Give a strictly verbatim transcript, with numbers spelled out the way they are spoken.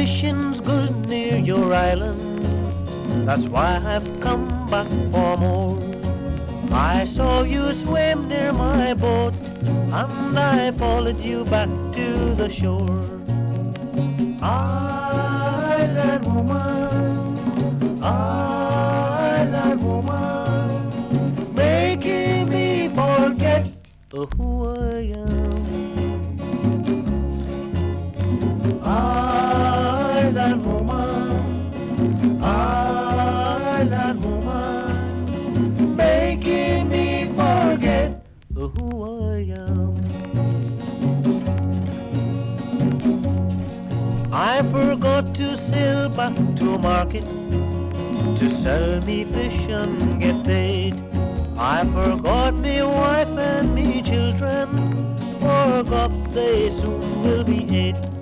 fishing's good near your island. That's why I've come back for more. I saw you swim near my boat, and I followed you back to the shore. Island woman, island woman, making me forget who I am. Island woman, island woman, making me forget who I am. I forgot to sail back to market to sell me fish and get paid. I forgot me wife and me children, forgot they soon will be eight.